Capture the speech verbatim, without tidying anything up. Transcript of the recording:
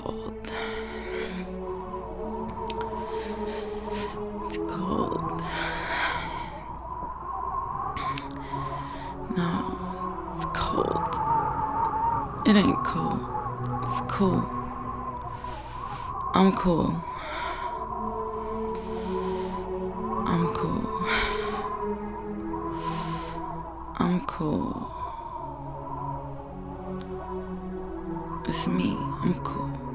cold. It's cold. No, it's cold. It ain't cold. It's cool. I'm cool. I'm cool. I'm cool. It's me. I'm cool.